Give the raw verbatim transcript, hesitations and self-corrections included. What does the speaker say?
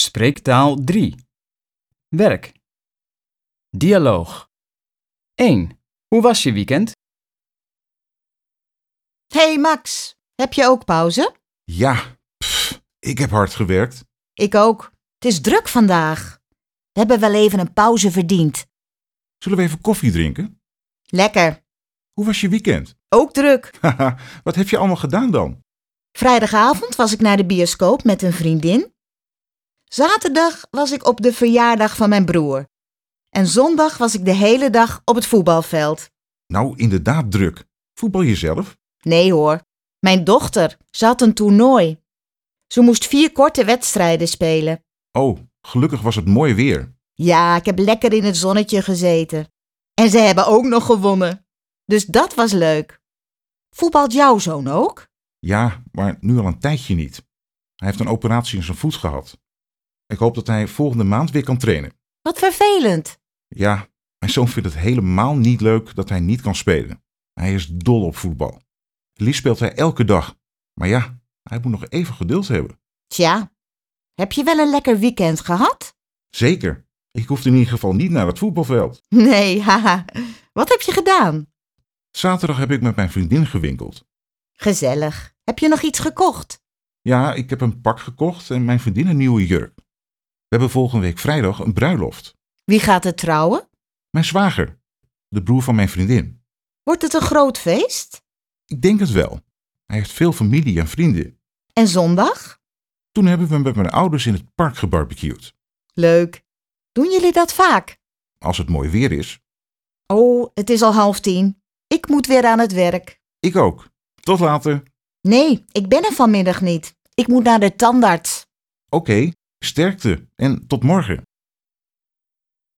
Spreektaal drie. Werk. Dialoog. één. Hoe was je weekend? Hey Max, heb je ook pauze? Ja, pff, ik heb hard gewerkt. Ik ook. Het is druk vandaag. We hebben wel even een pauze verdiend. Zullen we even koffie drinken? Lekker. Hoe was je weekend? Ook druk. Haha, wat heb je allemaal gedaan dan? Vrijdagavond was ik naar de bioscoop met een vriendin. Zaterdag was ik op de verjaardag van mijn broer. En zondag was ik de hele dag op het voetbalveld. Nou, inderdaad druk. Voetbal je zelf? Nee hoor, mijn dochter, ze had een toernooi. Ze moest vier korte wedstrijden spelen. Oh, gelukkig was het mooi weer. Ja, ik heb lekker in het zonnetje gezeten. En ze hebben ook nog gewonnen. Dus dat was leuk. Voetbalt jouw zoon ook? Ja, maar nu al een tijdje niet. Hij heeft een operatie in zijn voet gehad. Ik hoop dat hij volgende maand weer kan trainen. Wat vervelend. Ja, mijn zoon vindt het helemaal niet leuk dat hij niet kan spelen. Hij is dol op voetbal. Liefst speelt hij elke dag. Maar ja, hij moet nog even geduld hebben. Tja, heb je wel een lekker weekend gehad? Zeker. Ik hoef in ieder geval niet naar het voetbalveld. Nee, haha. Wat heb je gedaan? Zaterdag heb ik met mijn vriendin gewinkeld. Gezellig. Heb je nog iets gekocht? Ja, ik heb een pak gekocht en mijn vriendin een nieuwe jurk. We hebben volgende week vrijdag een bruiloft. Wie gaat er trouwen? Mijn zwager, de broer van mijn vriendin. Wordt het een groot feest? Ik denk het wel. Hij heeft veel familie en vrienden. En zondag? Toen hebben we met mijn ouders in het park gebarbecued. Leuk. Doen jullie dat vaak? Als het mooi weer is. Oh, het is al half tien. Ik moet weer aan het werk. Ik ook. Tot later. Nee, ik ben er vanmiddag niet. Ik moet naar de tandarts. Oké, sterkte en tot morgen.